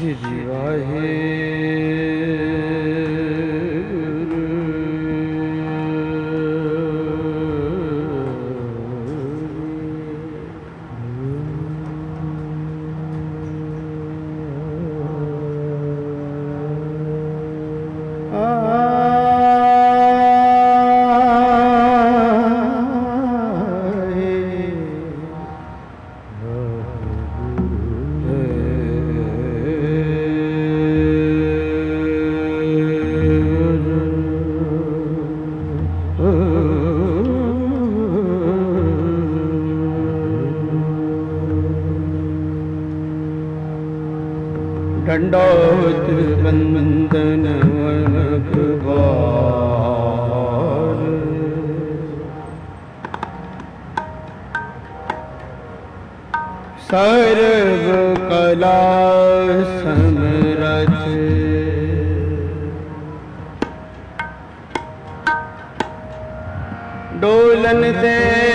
श्री वाहे दंडोत वंदन वनकबार सर्व कला समरथ डोलन दे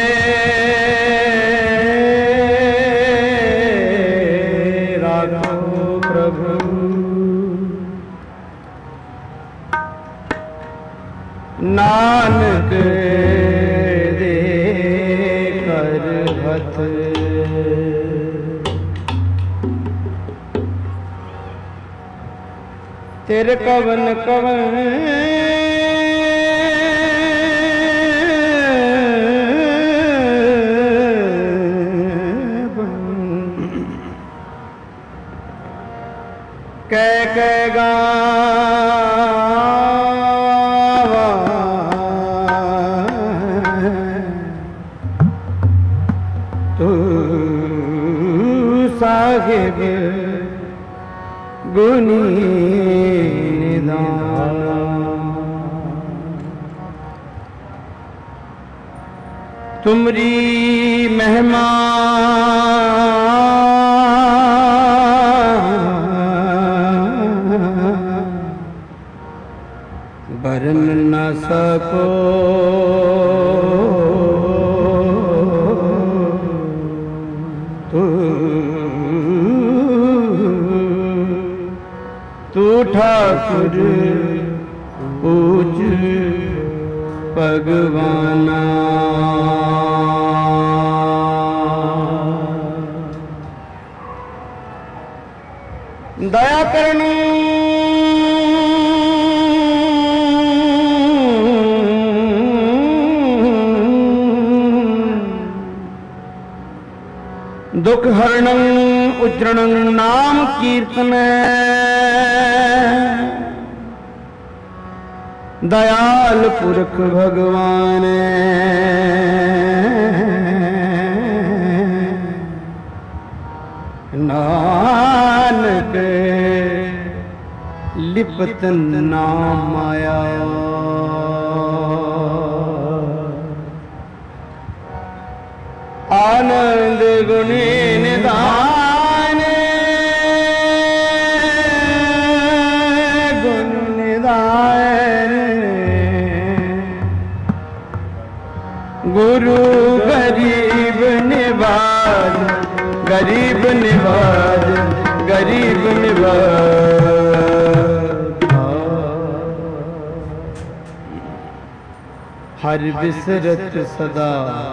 नानक दे कर हथ तेरे कवन कवन कह गा साहिब गुनी तुमरी महिमा बरन न सको तू ठाकुर पूज भगवाना दया करनी दुख हरणं उच्चरणं नाम कीर्तन दयाल पुरख भगवान नानक लिपत नाम माया आनंद गुणी निदान गुण निदान गुरु गरीब निवाज गरीब निवाज गरीब निवाज हर बिसरत सदा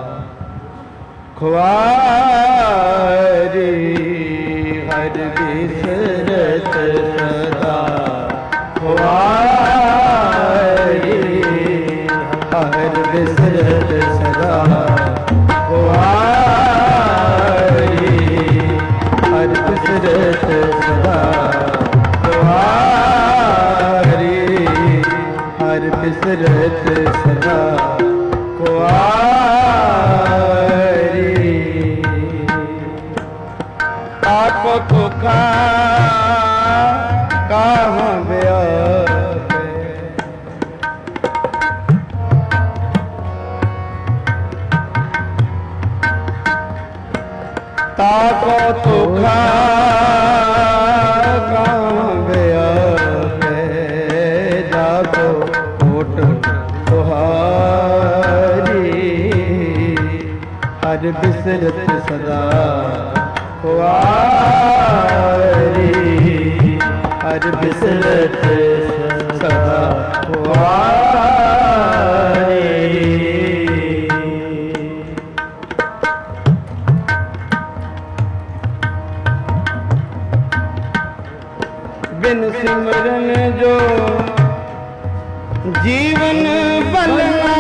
खुआरी हर बिसरत सदा खुआरी हर बिसरत सदा खुआरी हर बिसरत सदा खुआरी हर बिसरत सदा खुआरी आपको कहाँ गया ताको तो कहाँ गया जाको होठ तुहारी हर बिसरत सदा खुआरी हर बिसरत सदा कुआरे। बिन सिमरन जो जीवन बलना,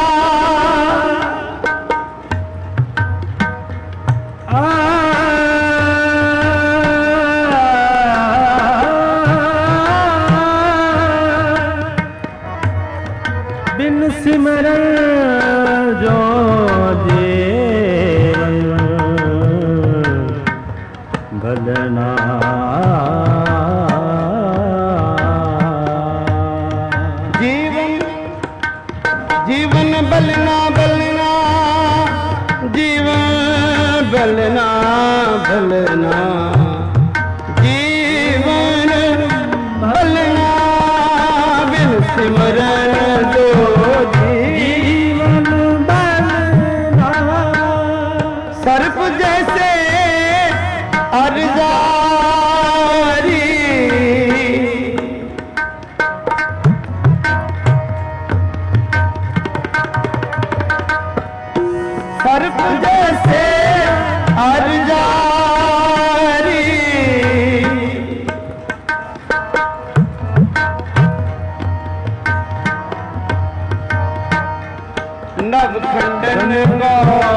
बिन सिमरन जो जीवन बलना। जीवन बलना बलना, जीवन बलना बलना, जीवन बलना। बिन सिमरन जो जीवन बलना, सर्प जैसे अरजारी, सर्प जैसे अरजारी। नवखंडन को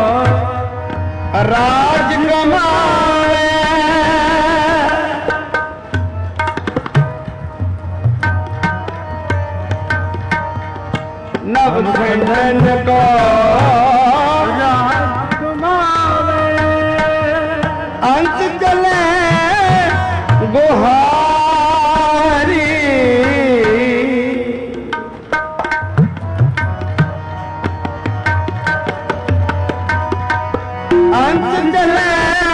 राज कमाए, नवखंडन को अंत चले गुहारी। अंत चले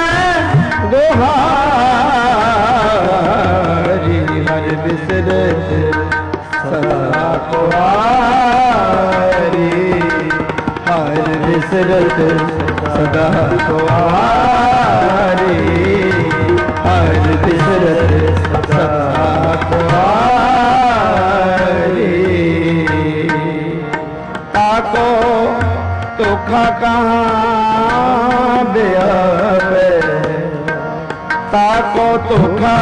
गुहारी। हर बिसरत सदा कुआरी, हर बिसरत सदा कुआरी, हर बिसरत सदा कुआरी। ताको तोखा कहाँ बेअबे, ताको तोखा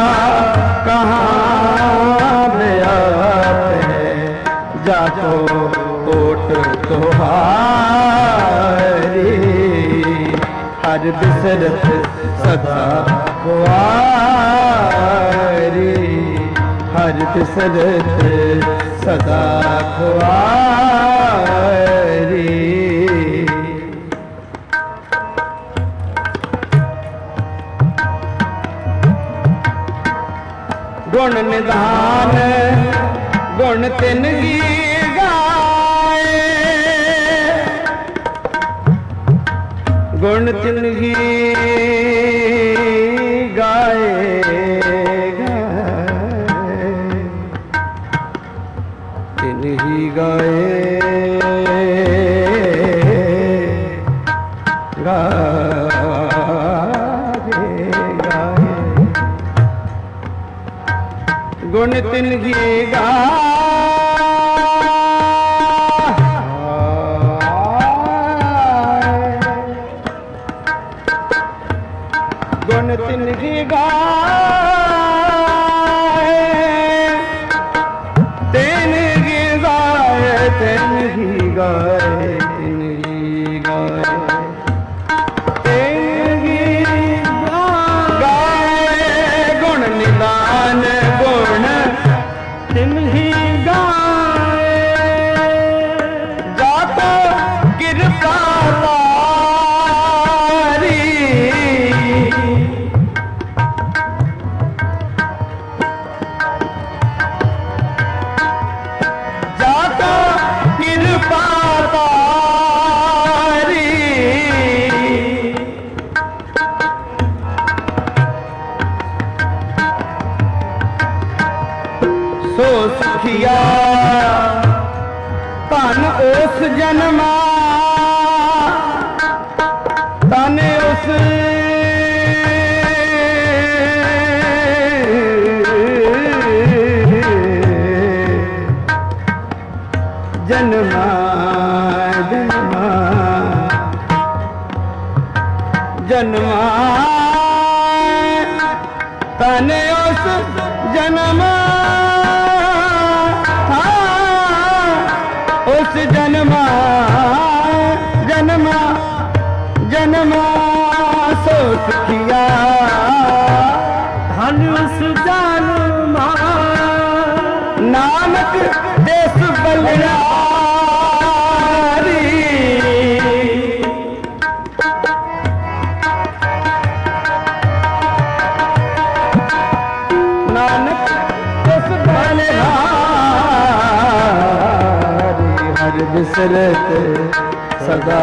कहाँ बेअबे। जाको ओट तोहारी, हर बिसरत सदा कुआरी, हर बिसरत सदा कुआरी। गुण निधान गुण तिन की गाए, गुण तिन की गाए, तिन ही गाए, गुण तिन की गुण तिन की गाए, तिन की गाए, तिन की गाए, तिन की गाए, तिन की गाए। गुण निदान गुण तिन ही गाए, जातो कृपा तारी। जातो कृपा तारी। सो सुखिया तन उस जन्मा, तन उस जाने उस जन्म उस जन्मा जन्मा जन्मा सोच किया धन उस जन्मा नानक देश बलिहारी नानक देश बलिहारी हर बिसरत सदा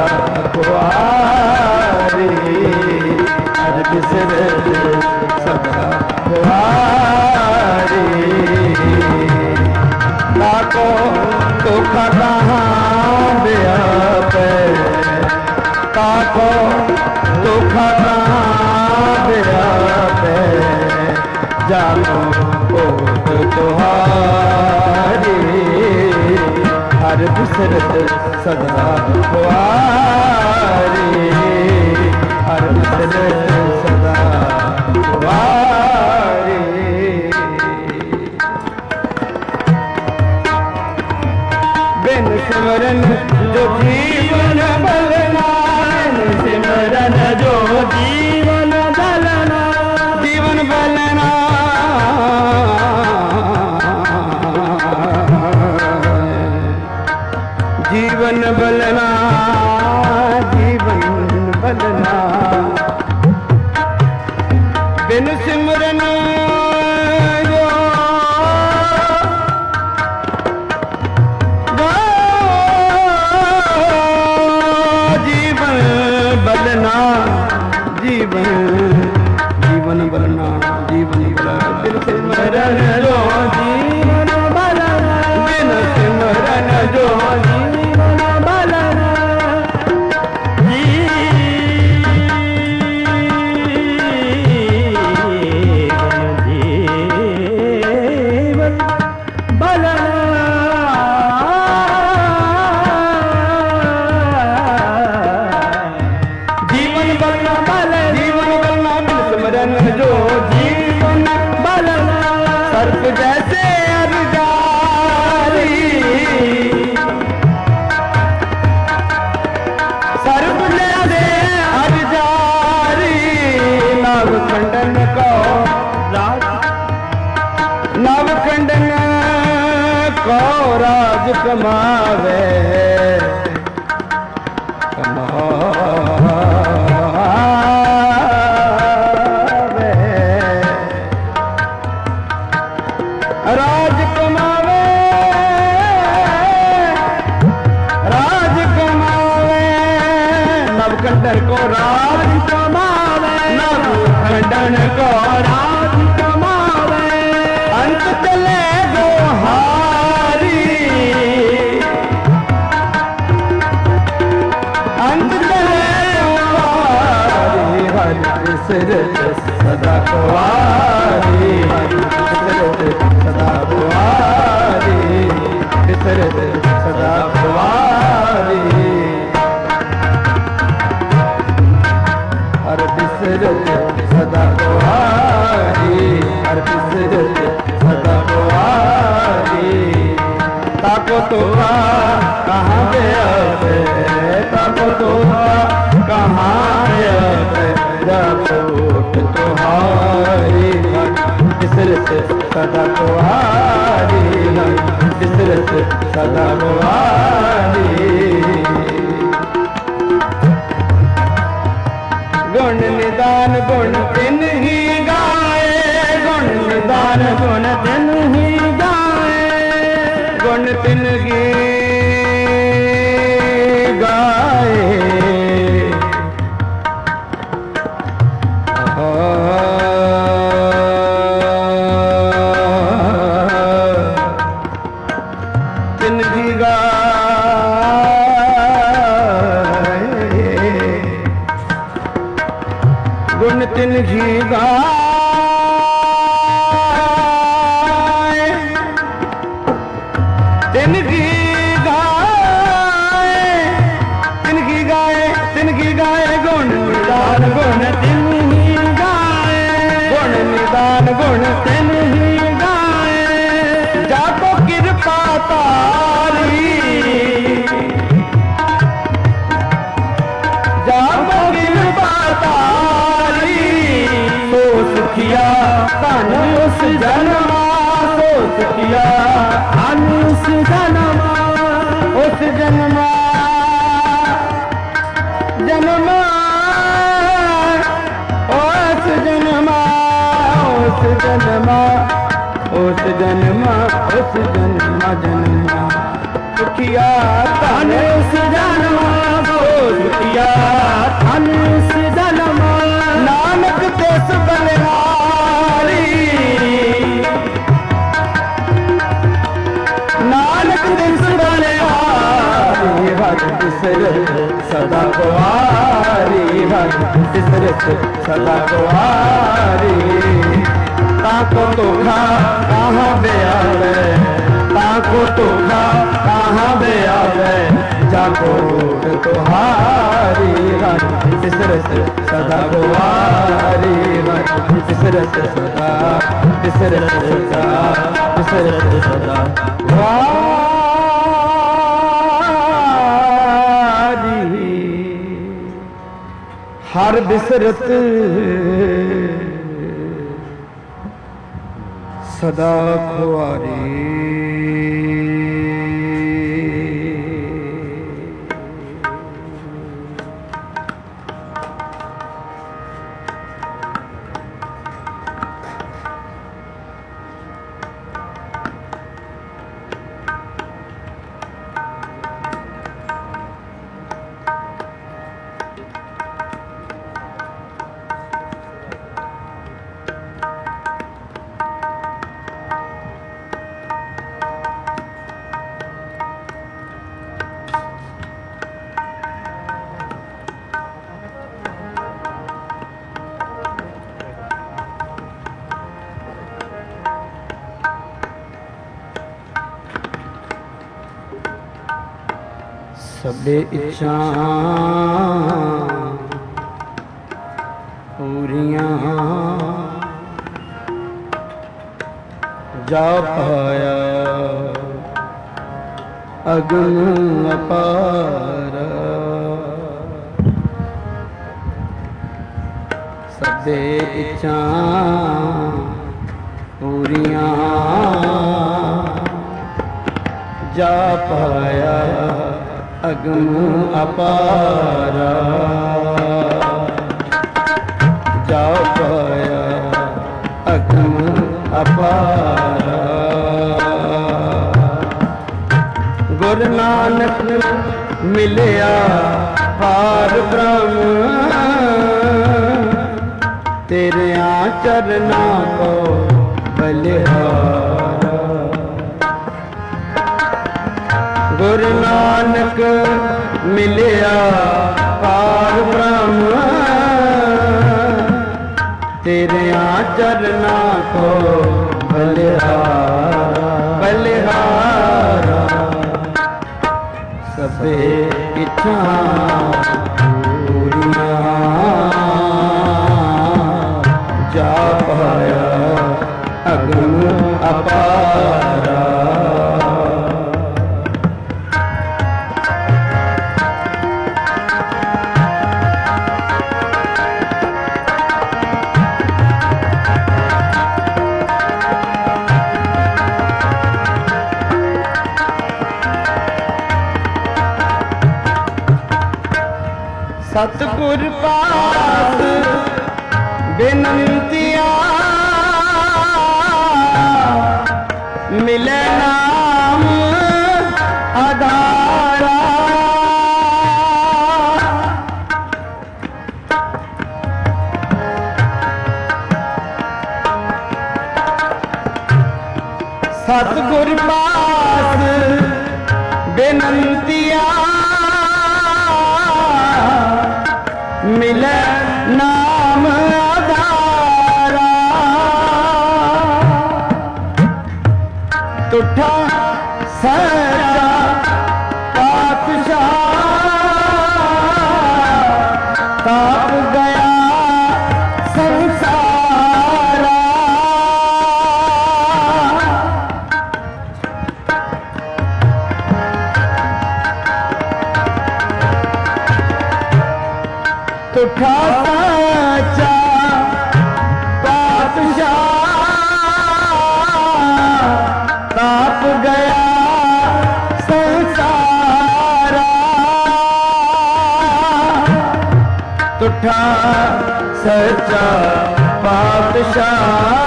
कुआरी हर बिसरत सदा कुआरी ताको दुख कहाँ दिया पे ताको दुख कहाँ दिया पे जानो ओट तुहारी हर बिसरत सदा कुआरी हर बिसरत सदा कुआरी बिन सिमरन जो जीवन बलना बिन सिमरन जो जीवन बलना जीवन बलना जीवन बलना जीवन बलना बिन सिमरन बलना जीवन जीवन बलना जीवन बलना बिन सिमरन जो जीवन बलना बिन सिमरन जो जीवन बलना जीवन बलना जो जीवन बलना सर्प जैसे अरजारी सर्प जैसे अरजारी नव खंडन को नव खंडन को राज कमावे राज कमावे राज कमावे नवखंडन को राज कमावे नवखंडन को राज कमावे अंत चले गो हारी अंत चले गो हारी हरि बिसरत सदा कुआरी हरि सदा कुआरी बिसरत सदा कुआरी हर बिसरत सदा कुआरी हर बिसरत सदा कुआरी ताको तो कहाँ गया ताको तो कहाँ गया जब तुम्हारी बिसरत सदा कुआरी बिसरत सदा कुआरी गुण निदान गुण तिन ही गाए गुण निदान गुण तिन ही गाए गुण तिन ही गाए गुण तिन घी गाए तिन घी गाए तिन घी गाए तिन घी गाए गुण निदान गुण तिन घी गाए गुण निदान गुण सुखिया धन उस जन्मा सो सुखिया धन उस जन्मा उस जन्मा जन्मा उस जन्मा उस जन्मा उस जन्मा उस जन्मा जन्मा सुखिया धन उस जन्मा सो सुखिया धन उस जन्मा नानक तिस बलिहारी नानक तिस बलिहारी भज तिसरत सदा कुआरी भज तिसरत सदा कुआरी ताको धोखा कहाँ बेआवे ताको धोखा कहाँ बेआवे जाको रूप तुहारी भज तिसरत सदा कुआरी भज तिसरत सदा तिसरत सदा तिसरत सदा कुआरी हर बिसरत सदा खुआरी सबे इच्छा पूरियां जा पाया अगन अपार सबे इच्छा पूरियां जा पाया अगम अपारा जा पाया अगम अपारा गुरु नानक मिलिया पार ब्रह्म तेरे चरना को बलिहारा गुरु नानक मिलिया पार ब्रह्म तेरे चरना को बलिहारा बलिहारा सबे इच्छा पूरियां जा पाया अगम अपारा सतगुर पास बेनंतिया मिले नाम आधारा सतगुर पास बेनंतिया मिले नाम आधारा तुठा सच्चा पातशाह ताप गया संसारा तुठा सच्चा सच्चा पातशाह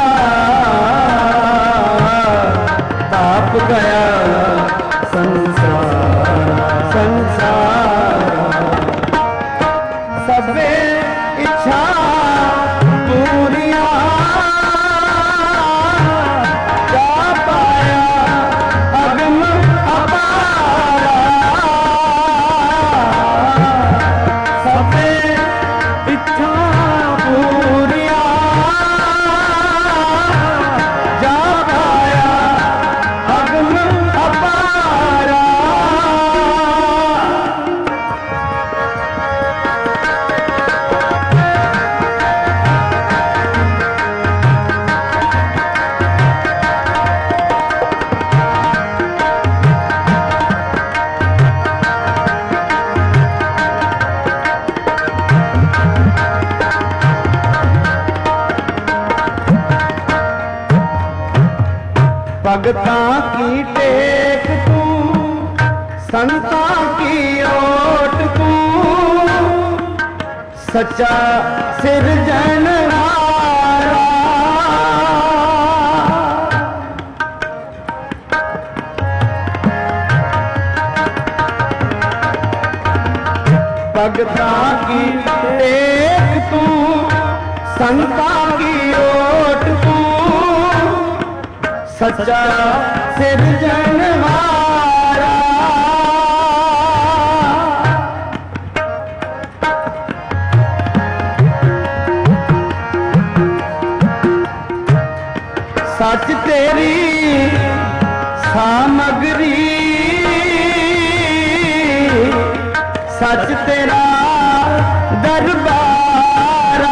ताप गया संसार संसार सबे इच्छा पूरिया जा पाया अगम अपारा सबे इच्छा पूरिया जा पाया अगम अपारा भगता की टेक तू संता की ओट तू सच्चा सिरजनहारा भगता की टेक तू संता की ओट तू सच्चा सिरजनहारा सच तेरी सामग्री सच तेरा दरबारा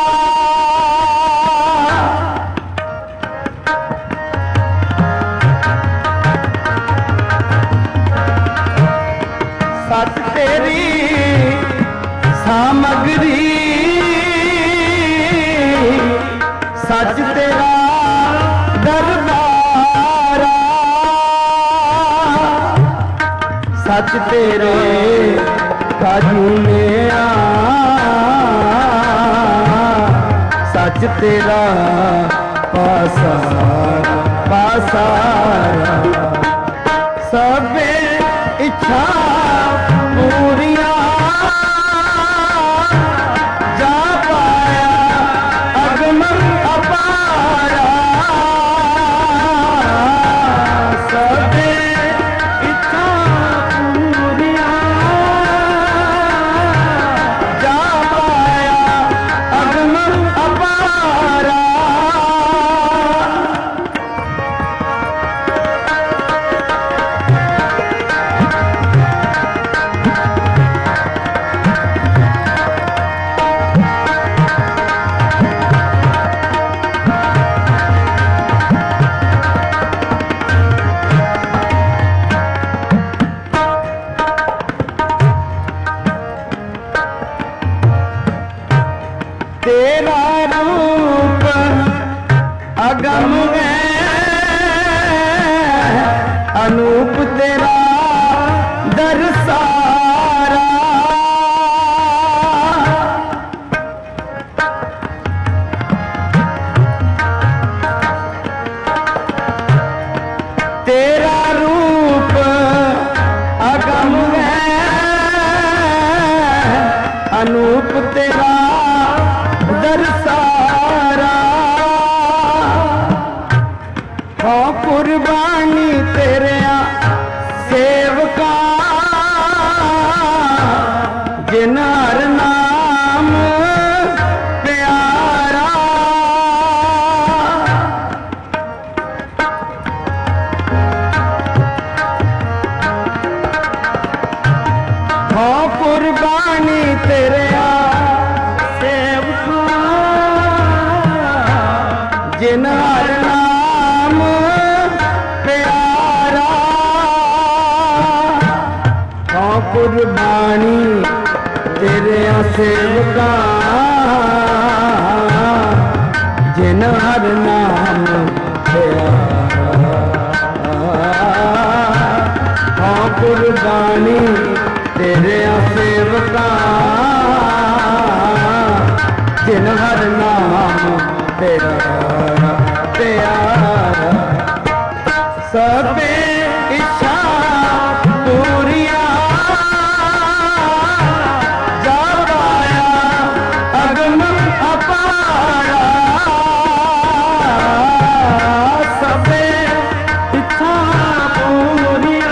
सच तेरी सामग्री सच तेरा दरबारा सच तेरे काजू में सच तेरा पासारा पासारा सबे इच्छा पूरिया जा पाया अगम अपारा सबे इच्छा पूरिया जा पाया अगम अपारा तेरा रूप अगम है अनूप तेरा दरसारा तेरा रूप अगम है अनूप तेरा दरसारा हो कुर्बानी तेरे सेवका जिन हर नाम प्यारा हो कुर्बानी तेरे जिन हर नाम प्यारा हो कुर्बानी तेरे सेवका जिन हर नाम प्यारा हो कुर्बानी तेरे सेवका प्यारा प्यारा सबे इच्छा पूरिया जा पाया अगम अपारा सबे इच्छा पूरिया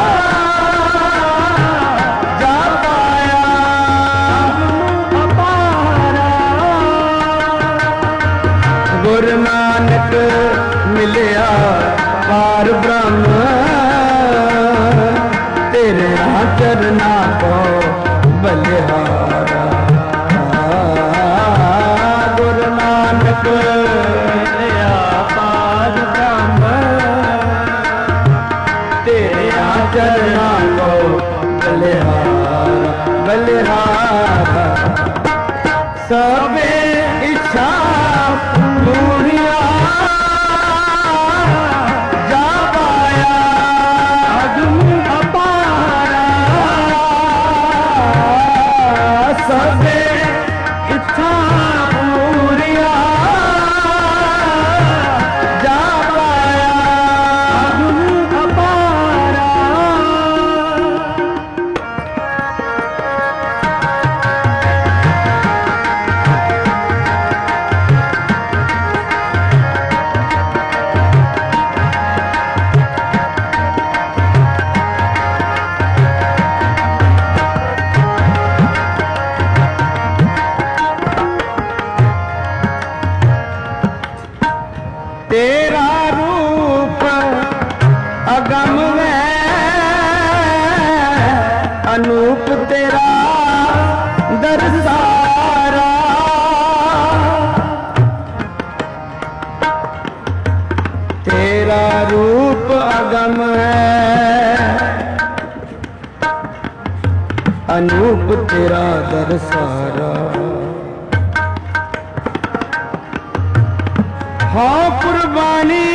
जा पाया अगम अपारा गुरु नानक मिलिया पार ब्रह्म तेरे चरना को बलिहारा गुरु नानक मिलिया पार ब्रह्म तेरे चरना को बलिहारा बलिहारा सबे इच्छा पूरिया जा पाया अगम अपारा सबे इच्छा पूरिया जा पाया अगम अपारा तेरा रूप अगम है अनूप तेरा दरसारा तेरा रूप अगम है अनूप तेरा दरसारा हाँ कुर्बानी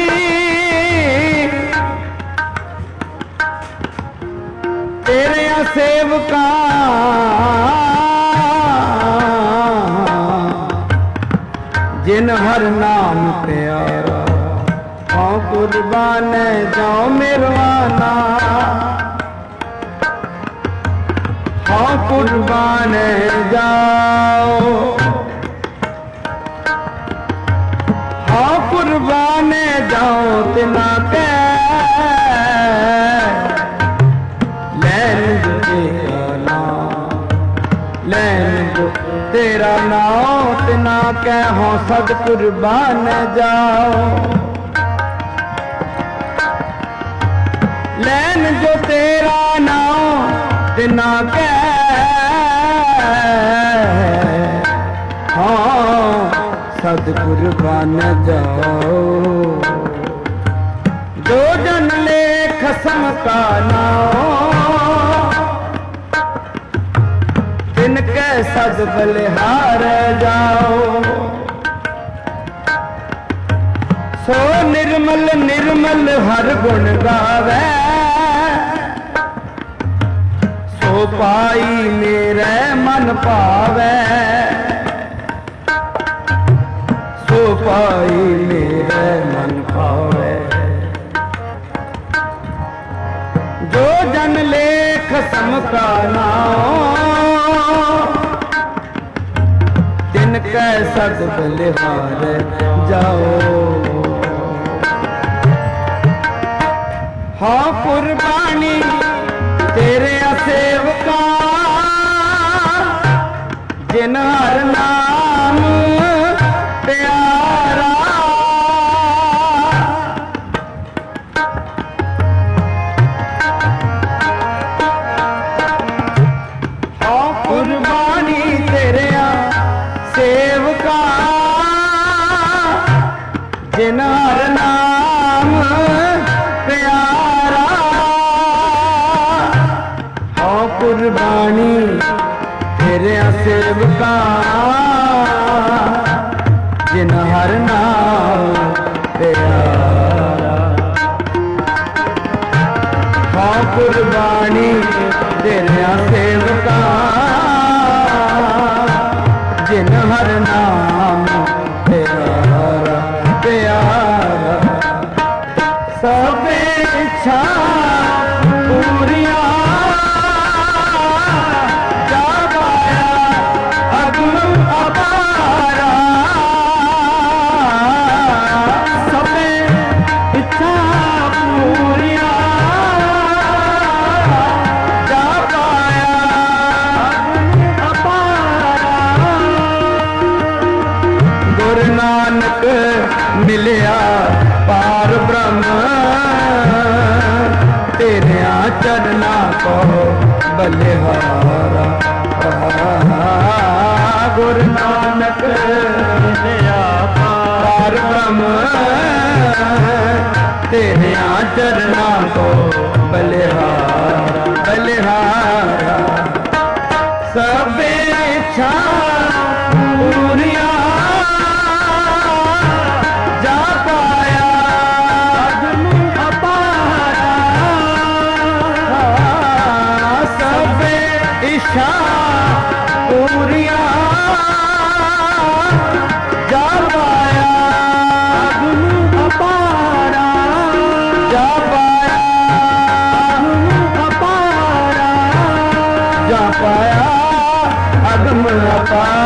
तेरे सेवका जिन हर नाम प्यारा हाँ कुर्बान जाओ मेरवाना हाँ कुर्बान जाओ कुर्बान जाओ तिना के लैन जो तेरा नाम लैन जो तेरा नाम तिना के हो सद कुर्बान जाओ लैन जो तेरा नाम तिना के हाँ सद कुर्बान जाओ जो जन ले खसम का नाम तिनके सद बलिहार जाओ सो निर्मल निर्मल हर गुण गावे सो पाई मेरे मन पावे सो पाई मेरे मन पावे जो जन लेख समका नाम तिनके सद बलिहार जाओ हाँ कुर्बानी तेरे सेवका जिन हर नाम प्यारा हाँ कुर्बानी तेरे सेवका जिन हर नाम प्यारा हाँ कुर्बानी तेरे सेवका जिन हर नाम प्यारा हाँ कुर्बानी तेरे सेवका जिन हर नाम प्यारा इच्छा पूरिया जा पाया अगम अपारा सबे इच्छा पूरिया जा पाया अगम अपारा गुरु नानक मिलिया पार ब्रह्म तेरे चरना को बलिहारा गुरु नानक मिलिया पार ब्रह्म तेरे चरना को बलिहारा बलिहारा सब इच्छा पूरिया जा पाया अगम अपारा सब इच्छा पूरिया जा पाया अगम अपारा जा पाया अगम अपारा जा पाया अगम अपारा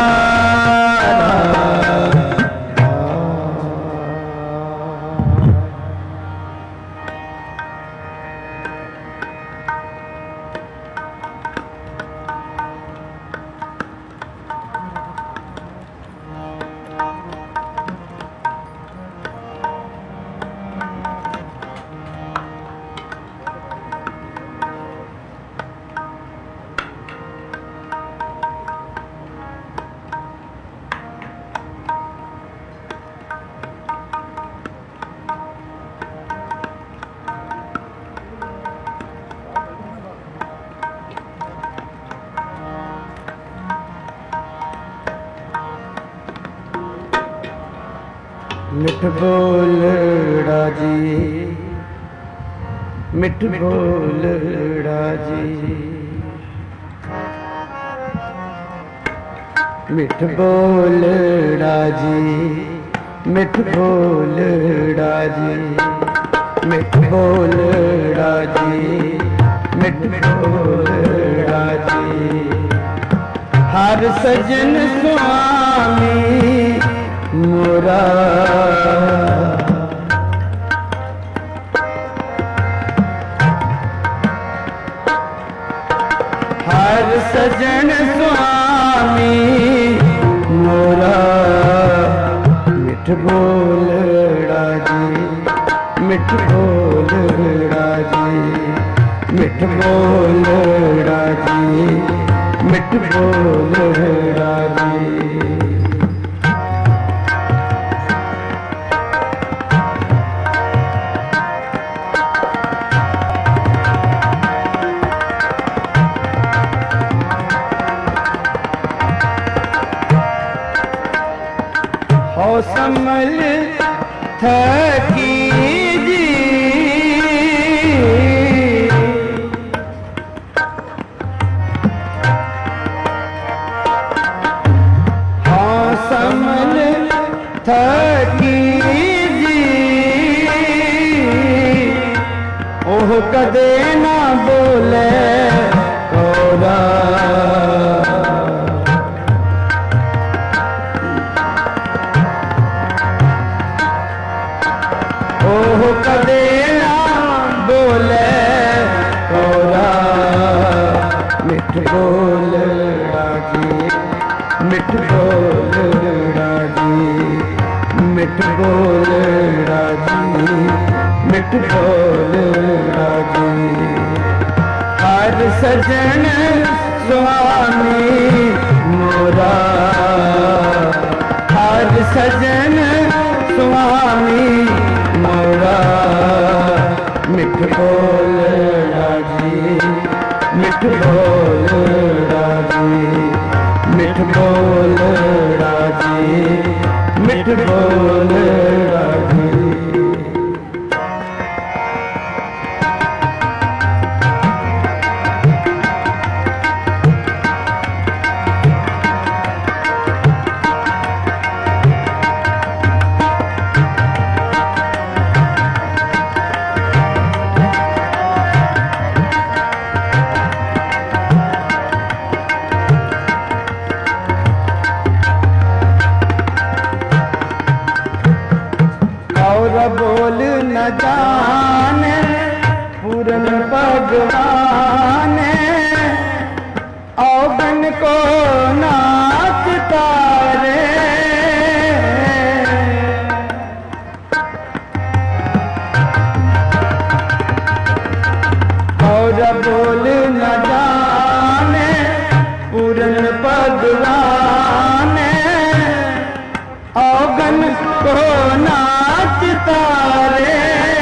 मिठ बोलड़ा जी मिठ बोलड़ा जी मिठ बोलड़ा जी मिठ बोलड़ा जी मिठ बोलड़ा जी मिठ बोलड़ा जी हर सजन स्वामी मोरा हर सजन स्वामी मोरा मिठ बोलड़ा जी मिठ बोलड़ा जी मिठ बोलड़ा जी मिठ बोलड़ा जी हो समल थकी जी हो समल थकी जी ओह कदे ना बोले कोरा कदे ना बोले कोरा मिठ बोलड़ा जी मिठ बोलड़ा जी मिठ बोलड़ा जी मिठ बोलड़ा जी हर सजन स्वामी मोरा हर सजन स्वामी मोरा मिठ बोलड़ा जी मिठ बोलड़ा जी मिठ बोलड़ा जी मिठ बोलड़ा जी बोल न जाने पूरन भगवान औगन को नाचता रे और बोल न जाने पूरन भगवान औगन को नाचता रे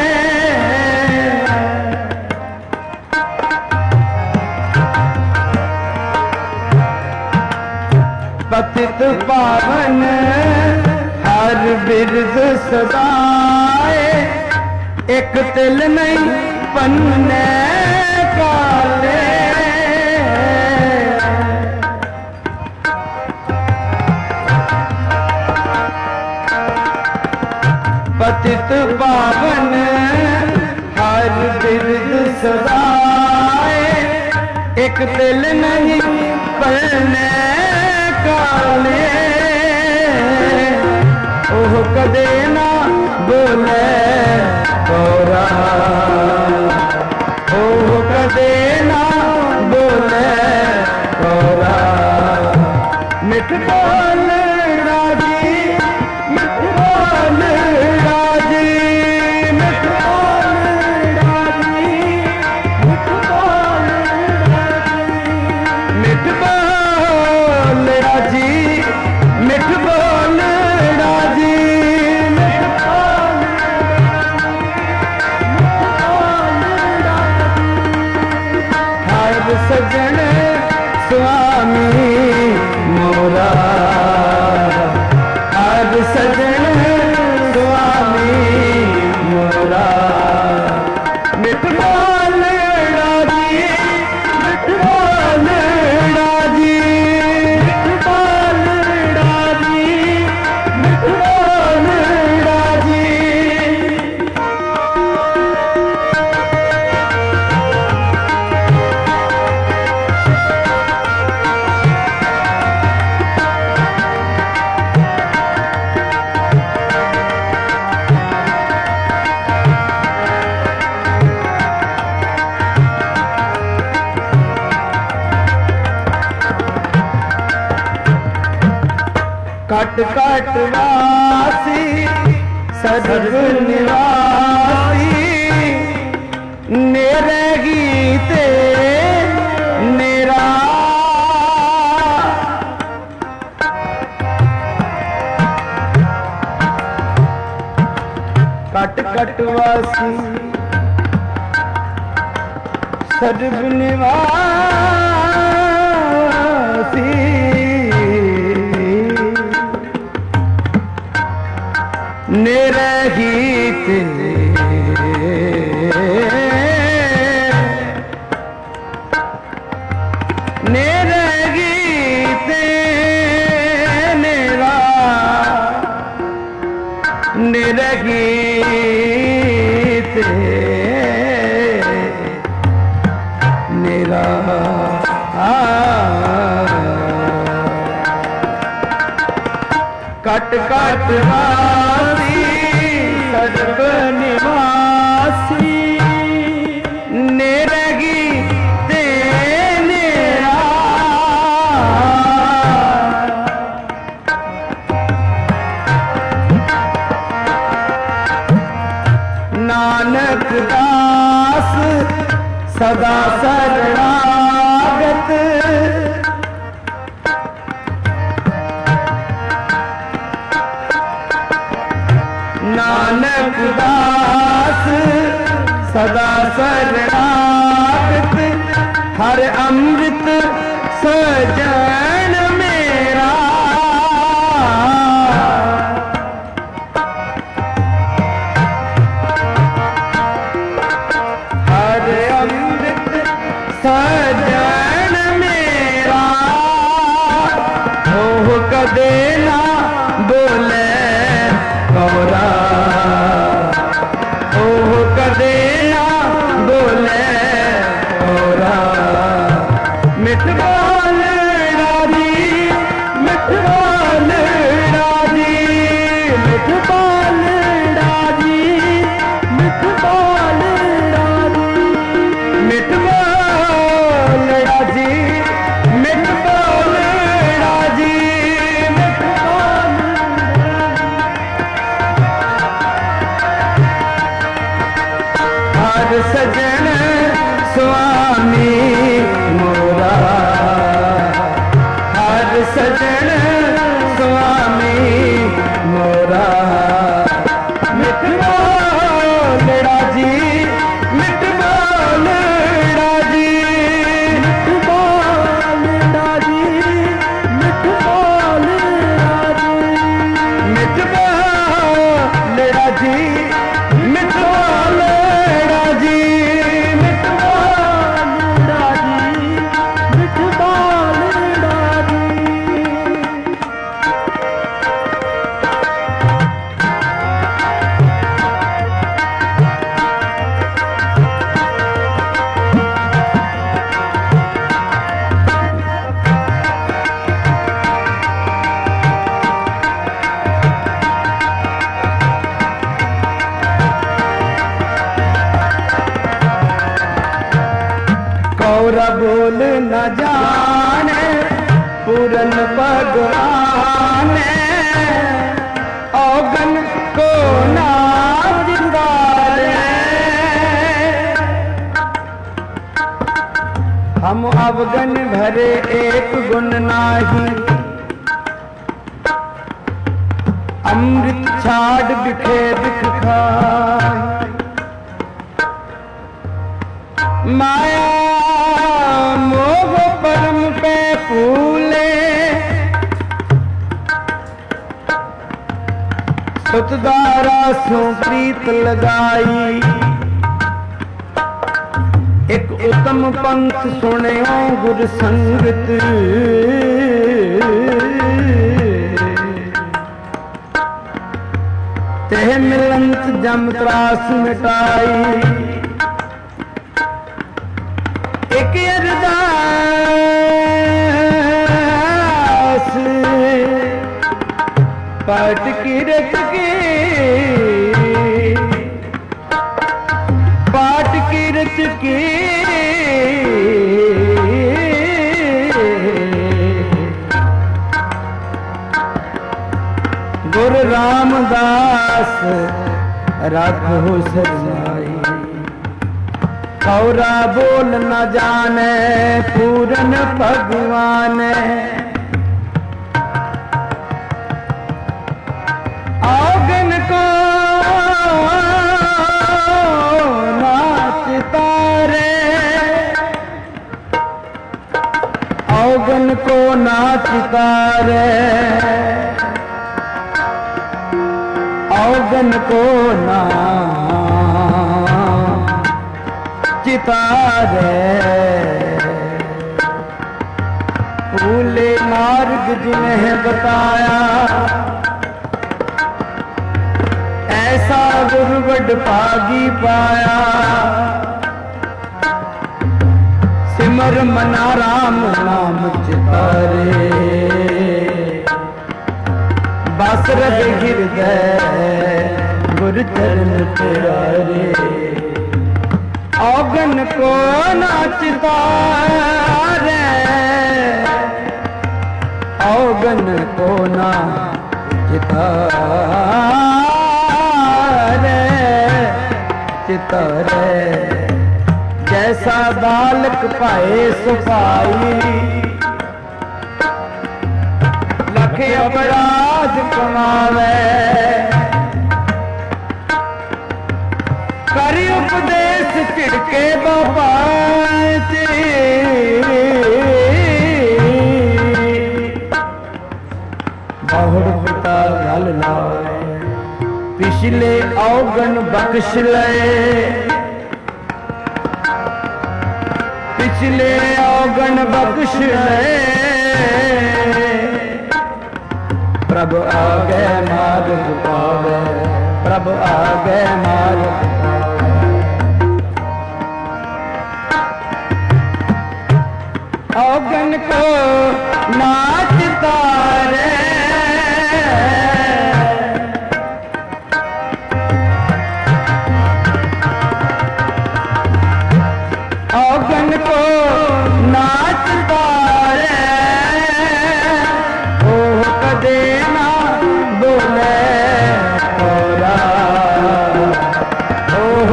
पतित पावन हर बिरद सदाए एक तिल नहीं पन्ने काले पतित पावन हर बिरद सदाए एक तिल नहीं पन्ने काले ओह कदे ना बोले गौरा ओह कदे ना बोले गौरा मिठ बोल राजी मिठ बोल राजी मिठ बोल राजी मिठ बोल राजी मिठ बोल राजी मिठ बोल राजी मिठ हर सजन स्वामी मोरा हर सजन स्वामी मोरा मिठ बोल राजी मिठ बोल राजी मिठ बोल राजी मिठ बोल राजी कट कट वासी सदग निवासी नेरे गीते नेरा कट कट वासी सदग निवासी नेरे गीत नेरे गीत नेरा नेरे गीत नेरा कट कट वासी सदग निवासी नेरगी ते नेरा नानक दास सदा शरणागत नानक दास सदा शरणागत हर अमृत सजन मेरा हर अमृत सजन मेरा हो कदे ना बोले गौरा ओह कदे ना बोले गौरा मिठ बोल हर सजन स्वामी मोरा, हर सजन स्वामी मोरा। मिठ बोलड़ा जी, मिठ बोलड़ा जी, मिठ बोलड़ा जी, मिठ बोलड़ा जी, मिठ बोलड़ा जी, मिठ बोलड़ा जी, मिठ बोलड़ा जी, मिठ बोलड़ा जी। कौरा बोल न जाने पूरन भगवान, औगन को नाचितारे। हम अवगन भरे एक गुण नाही, अमृत छाड़ बिखे बिख खाए। माया मोह परम पे फूले, सुतदारा सो प्रीत लगाई। एक उत्तम पंथ सुनियो गुर संगत, तेह मिलंत जम त्रास मिटाई। एक अरदास पाठ की रच के, पाठ की रच के गुरु रामदास राखो सरनाई। कौरा बोल न जाने पूरन भगवान, औगन को नाचता रे, औगन को नाचता रे, औगन को ना चितारे। फूले मार्ग जिन्हें बताया, ऐसा गुरुवड पागी पाया। सिमर मना राम नाम चितारे, बस रहे हृदय गुरु चरण प्यारे। औगन को नाचता रे, औगन को नाचता रे, चिता रे। जैसा बालक पाए सुपाई, लख अपराध कमावे। करी उपदेश चिड़के बापाते, बहुड़ पिता गल लाए। पिछले औगन बख्श ले, पिछले औगन बख्श ले। प्रभु आगे मार्ग पावे, प्रभु आगे मार्ग औगन को नाचता रे, औगन को नाचता रे। ओ कदे ना बोले कोरा, ओ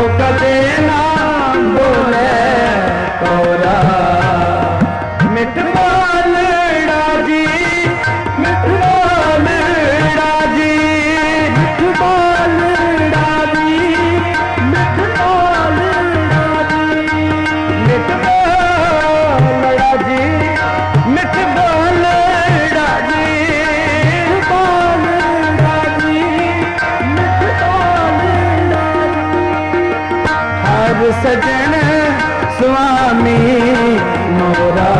सजन स्वामी मोरा,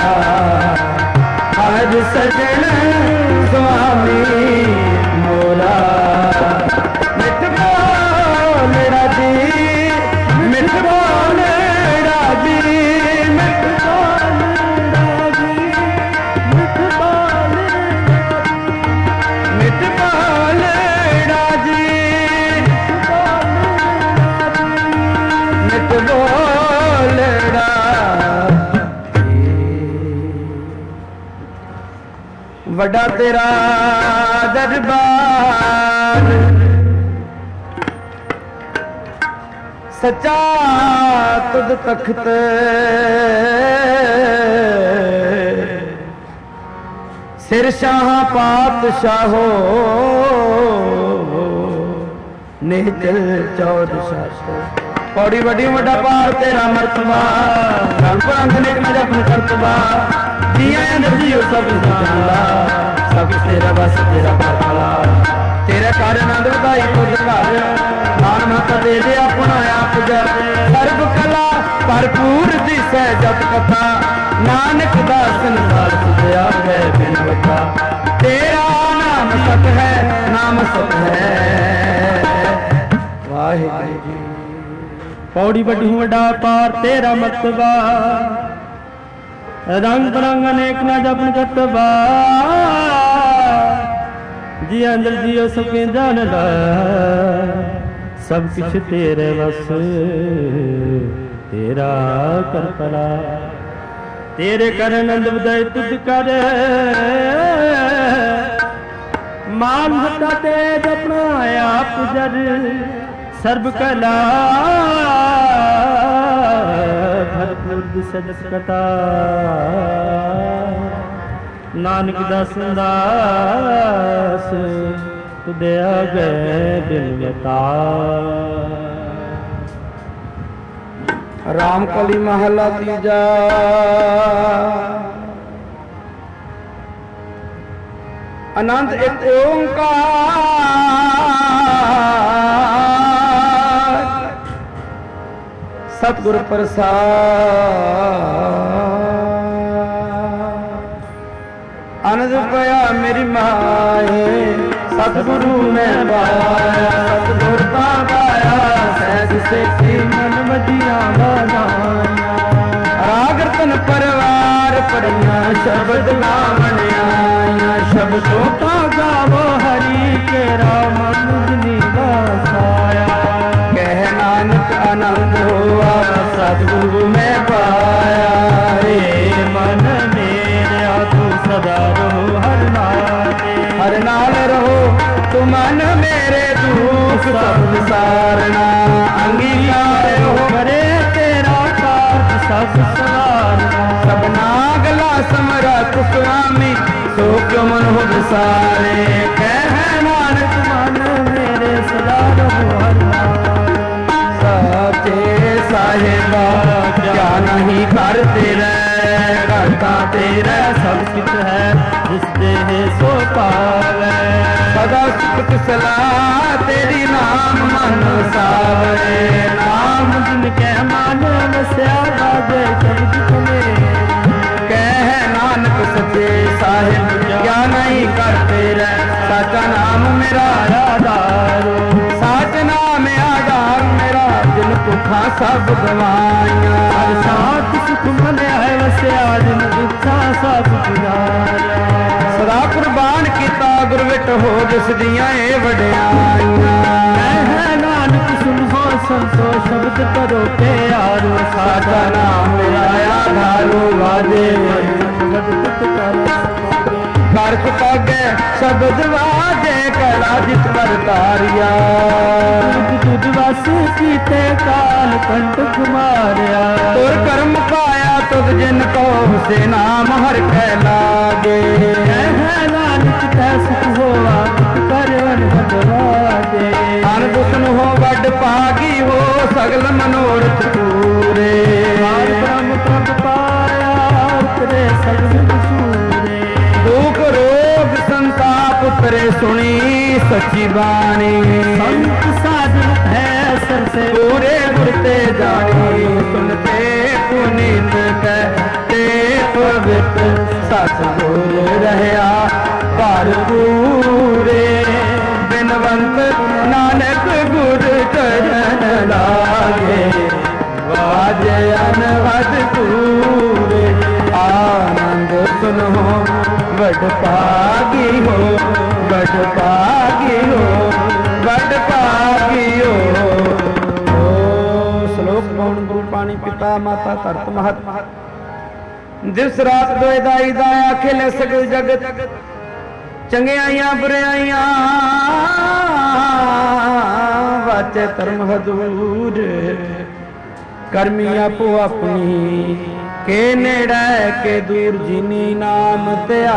हर सजन स्वामी मोरा। मिठ बोलड़ा जी, मिठ बोलड़ा जी, मिठ बोलड़ा जी, मिठ बोलड़ा जी, मिठ बोलड़ा। वड्डा तेरा दरबार, सच्चा तुद तख्त, सिर शाह पातशाहो, निहचल चौद शाहो। पौड़ी वड्डी वड्डा पार तेरा मर्तबा, रंग ने जपन करतबा। जिया जियो सब जानला, सब तेरा बस तेरा पाला। तेरे घर आनंद ਵਧਾਈ तुझ घर, नान मत दे दे अपना आप जर। सर्व कला भरपूर दिसै जप कथा, नानक दास संसार सुझिया है बिन वथा। तेरा नाम सत है, नाम सत है वाहिगुरू। पौड़ी वड्डी वड्डा पार तेरा मर्तबा, रंग बरंग अनेक ना जपन करतबा। जी अंदर जियो सके जान ला, सब कुछ तेरे बस तेरा कर पला। तेरे कर आनंद बधाई तुझ कर, मान हटा तेज अपना आप जर। सर्व कला भरपूर दिसज कथा, नानक दास दास तुदे आगे बिन बता। राम कली महला तीजा। अनंत एक ओंकार, सतगुर प्रसाद। आनंद पाया मेरी माए, सतगुरु में पाया। सतगुर का पाया सहज सेठी, मन मजिया बनाया। राग रतन परिवार पढ़िया, शब्द गावन आया। शब्दों का गावो हरि केरा, मन जिनी बसाया। कह नानक आनंद हुआ, सतगुरु में पाया। रे मन मेरा तू सदा रहो हर नाले, हर नाल रहो तू मन मेरे। दुख सब विसारना, अंगीकार हो करे तेरा कार्य सब सवारना। सबना गला समरथ स्वामी, सो क्यों मन हो विसारे। कह नानक मन मेरे सदा रहो हर नाले। साचे साहेबा क्या नहीं करते रहे, करता तेरा सब कुछ है जिस देह सो पावे। सदा सुख सलाह तेरी नाम मन सावरे। नाम जिनके मान वस्या बाजे शब्द सुने। कह नानक सच्चे साहिब क्या नहीं करते रह। साचा नाम मेरा आधारो, साच नाम आधार मेरा। जिन दुखा सब गवाया, साथ सुख मन है वस्या जिन दुखा सब गुजारा। सदा कुर्बान किता गुरविट हो जिस दियां ए वड्याइयां। कह नानक सुन हो संतो शब्द करो प्यारो। साचा नाम मेरा आधारो, वाजे कर चुकागे शब्द वाजे। कला जित कर तारिया, तुझ वास कीते काल कंटक मारिया। तुर कर्म पाया तुझ जिन को, से नाम हर कै लागे। नानक तै सुख होवा कर अनबदवाजे। अन दुखन हो वड पागी हो, सगल मनोरथ पूरे। ब्रह्म प्रभ पाया उतरे सगल सूरे। दुख रोग संताप उतरे सुनी सच्ची बाणी। संत साधन है सर से पूरे गुरते जानी सुनते पुनीत कहते पवित्र सच बोल रहा भरपूरे बिनवंत नानक गुर चरण लागे वाजे अनहद पूरे आनंद सुनो बड़ पागी हो बड़ पागी हो बड़ पागी हो। श्लोक गौण गुरु पाणी पिता माता धरत महत दिवस रात दोए दाई दाया खेले सगल जगत चंगियाइयां बुराइयां वाचे धर्म हजूर करमी आपो अपनी के नेड़े के दूर जिनी नाम त्या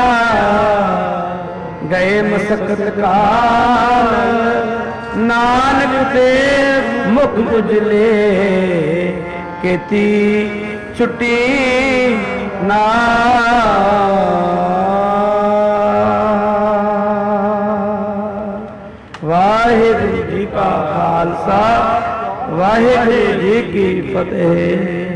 गए मसकत काल नानक ते मुख उजले केती छुट्टी ना। वाहिगुरु जी का खालसा वाहिगुरु जी की फतेह।